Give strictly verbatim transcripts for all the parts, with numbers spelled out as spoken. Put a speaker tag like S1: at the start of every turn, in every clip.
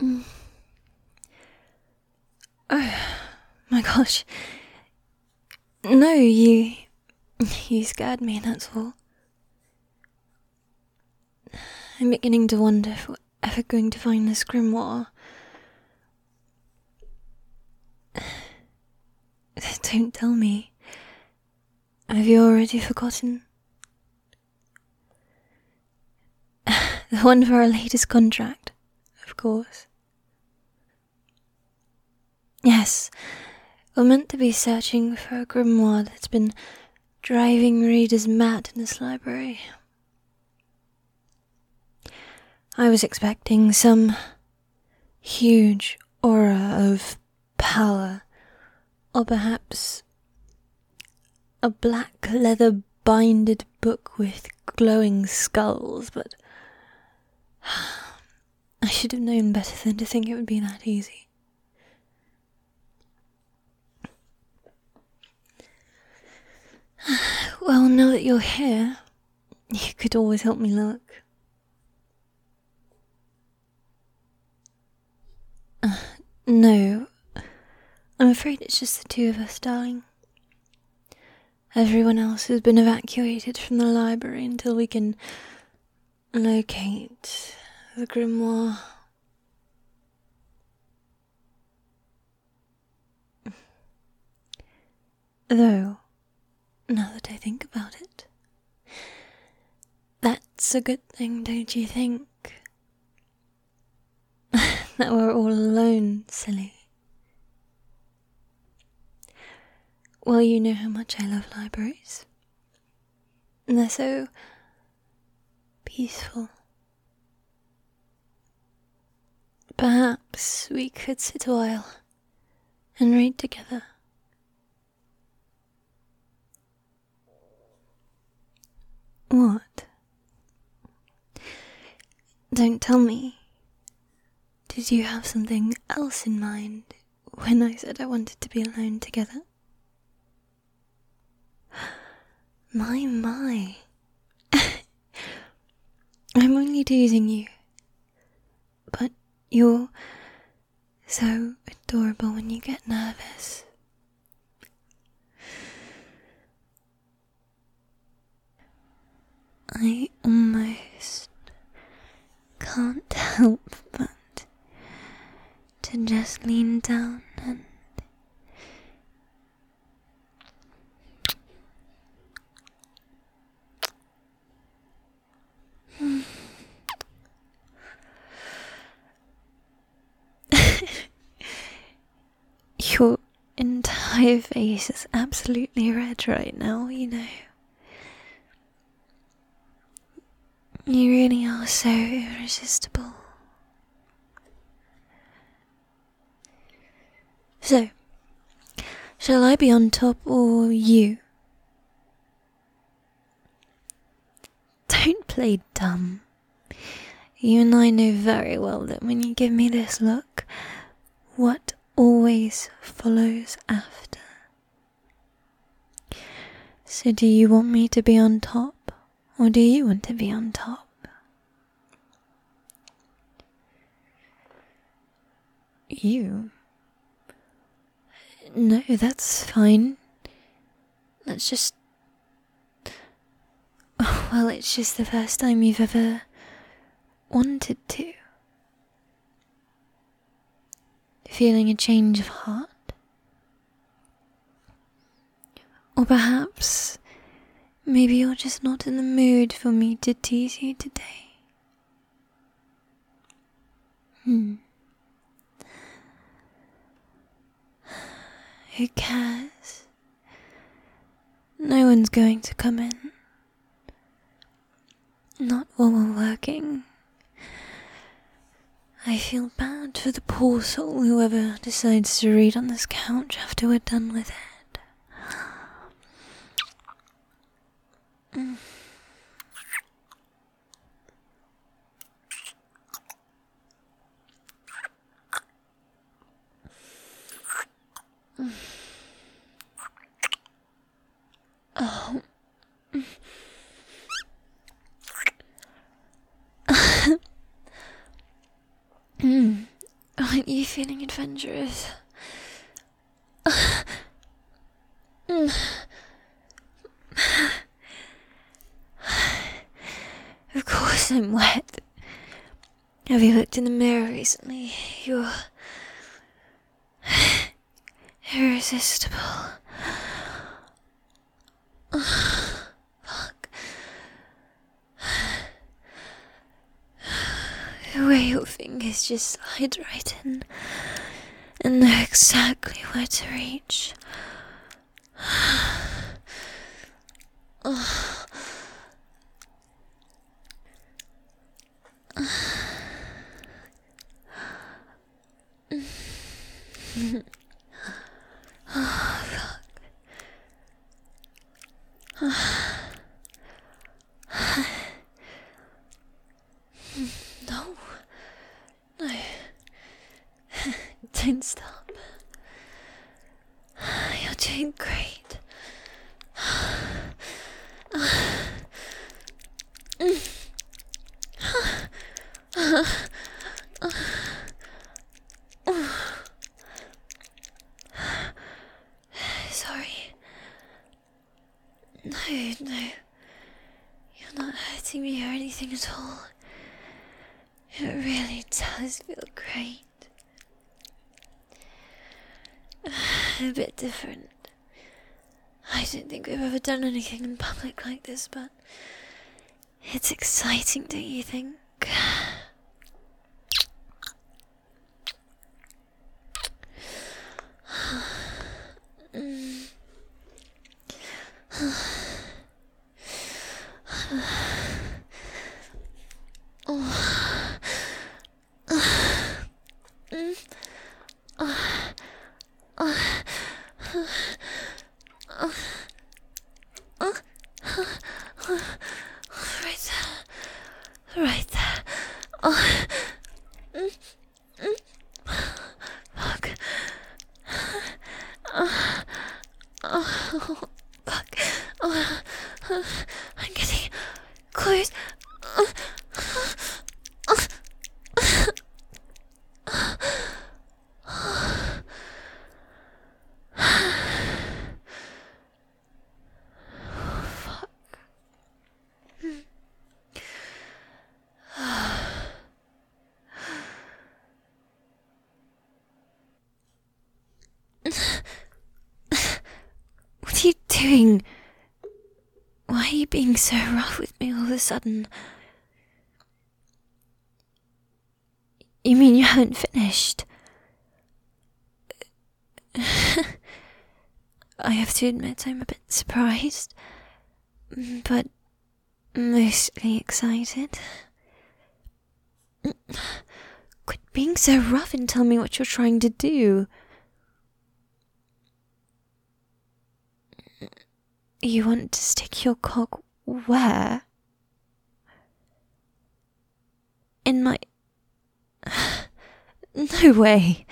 S1: Oh, my gosh. No, you... You scared me, that's all. I'm beginning to wonder if we're ever going to find this grimoire. Don't tell me. Have you already forgotten? The one for our latest contract, of course. Yes, we're meant to be searching for a grimoire that's been driving readers mad in this library. I was expecting some huge aura of power, or perhaps a black leather binded book with glowing skulls, but I should have known better than to think it would be that easy. Well, now that you're here, you could always help me look. Uh, no, I'm afraid it's just the two of us, darling. Everyone else has been evacuated from the library until we can locate the grimoire. Though, now that I think about it, that's a good thing, don't you think? That we're all alone, silly. Well, you know how much I love libraries. They're so peaceful. Perhaps we could sit a while and read together. What? Don't tell me. Did you have something else in mind when I said I wanted to be alone together? My, my. I'm only teasing you. But you're so adorable when you get nervous. I almost can't help but to just lean down and your entire face is absolutely red right now, you know. You really are so irresistible. So, shall I be on top or you? Don't play dumb. You and I know very well that when you give me this look, what always follows after. So do you want me to be on top, or do you want to be on top? You? No, that's fine. That's just... Well, it's just the first time you've ever wanted to. Feeling a change of heart? Or perhaps, maybe you're just not in the mood for me to tease you today. Hmm. Who cares? No one's going to come in. Not while we're working. I feel bad for the poor soul whoever decides to read on this couch after we're done with it. Mm. Mm. Oh. Mm. Aren't you feeling adventurous? Of course I'm wet. Have you looked in the mirror recently? You're irresistible. Fuck. The way your fingers just slide right in and know exactly where to reach. Oh. Oh, fuck. No. No. Don't stop. You're doing great. Sorry. No, no. You're not hurting me or anything at all. It really does feel great. A bit different. I don't think we've ever done anything in public like this, but it's exciting, don't you think? mm. oh. mm. oh. Oh. Oh. Oh. Oh. Right there. Right there. Oh. Mm. Mm. Fuck. Oh. Oh. Fuck. Oh. I'm getting close. Oh. Oh. What are you doing? Why are you being so rough with me all of a sudden? You mean you haven't finished? I have to admit I'm a bit surprised, but mostly excited. Quit being so rough and tell me what you're trying to do. You want to stick your cock where? In my... No way.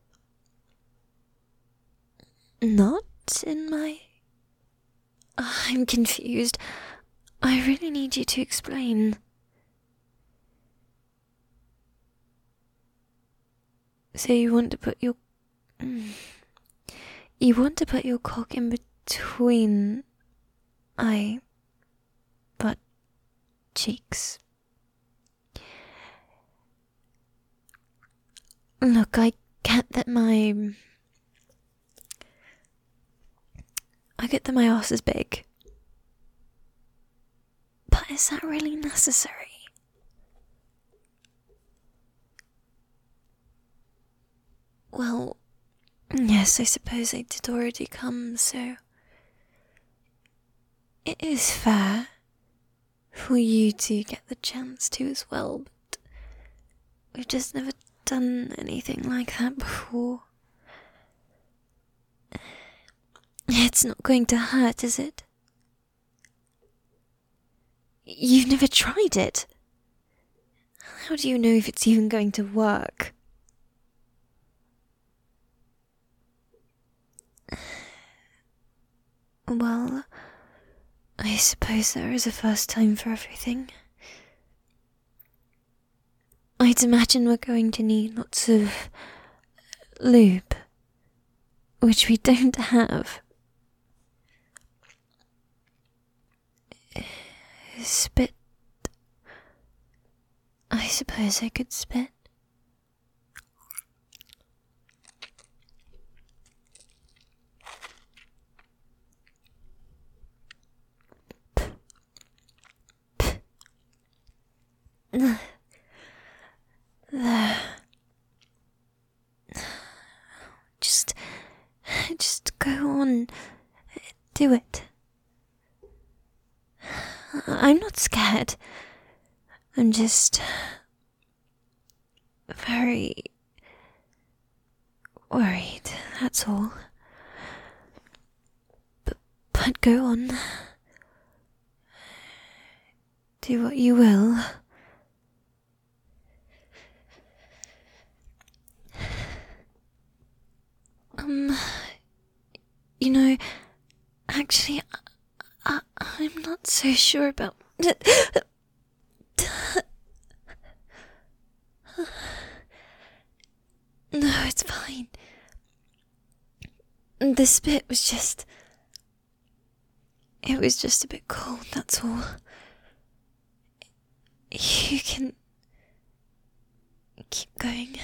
S1: Not in my... I'm confused. I really need you to explain. So you want to put your... You want to put your cock in between... I... butt cheeks. Look, I get that my... I get that my arse is big. But is that really necessary? Well, yes, I suppose I did already come, so... It is fair for you to get the chance to as well, but we've just never done anything like that before. It's not going to hurt, is it? You've never tried it. How do you know if it's even going to work? Well, I suppose there is a first time for everything. I'd imagine we're going to need lots of lube, which we don't have. Spit. I suppose I could spit. There. Just, just go on. Do it. I'm not scared. I'm just very worried, that's all. But, but go on. Do what you will. Um, you know, actually, I, I, I'm not so sure about... No, it's fine. The spit was just... It was just a bit cold, that's all. You can... keep going.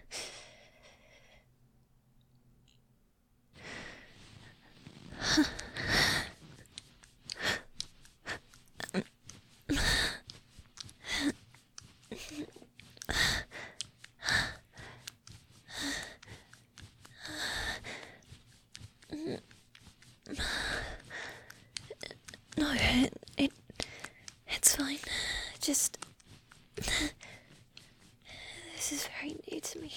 S1: No, it, it, it's fine. Just, this is very new to me.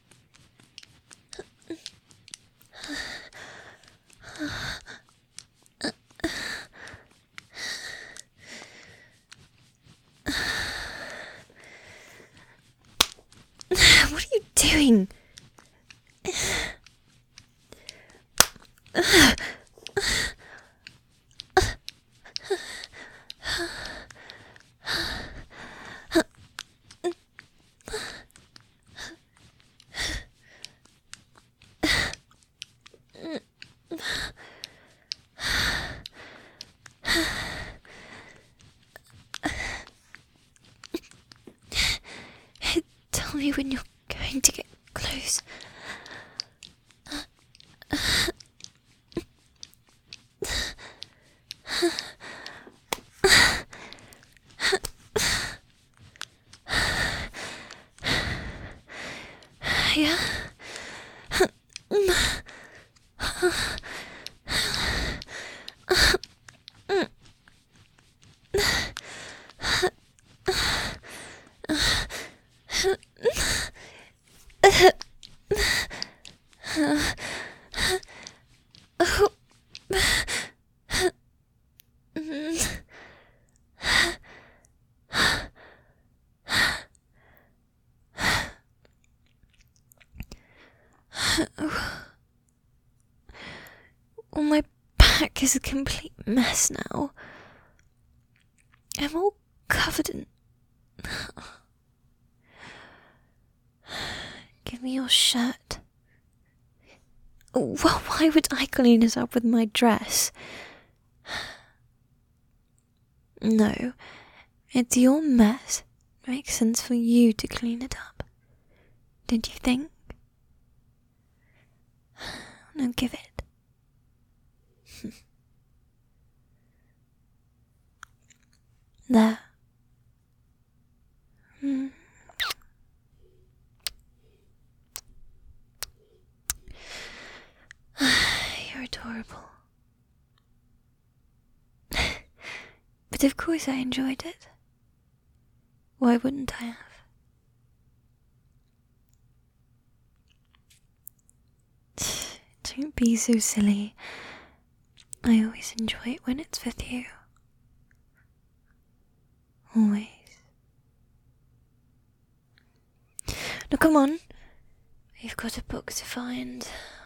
S1: What are you doing? Tell me when you're going to get close. Yeah? Well, my back is a complete mess now. I'm all covered in... Give me your shirt. Well, why would I clean it up with my dress? No, it's your mess. It makes sense for you to clean it up. Don't you think? Now give it. There. Mm. You're adorable. But of course I enjoyed it. Why wouldn't I have? Don't be so silly. I always enjoy it when it's with you. Always. Now come on. We've got a book to find.